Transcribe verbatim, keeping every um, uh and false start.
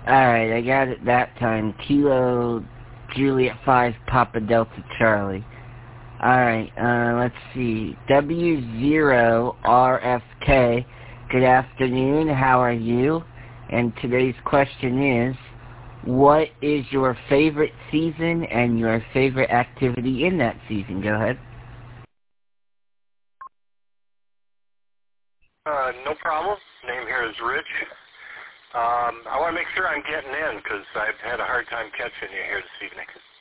Alright, I got it that time. Kilo Juliet five Papa Delta Charlie. Alright, uh, let's see. W zero R F K, good afternoon, how are you? And today's question is, what is your favorite season and your favorite activity in that season? Go ahead. Uh, no problem. Name here is Rich. Um, I want to make sure I'm getting in because I've had a hard time catching you here this evening.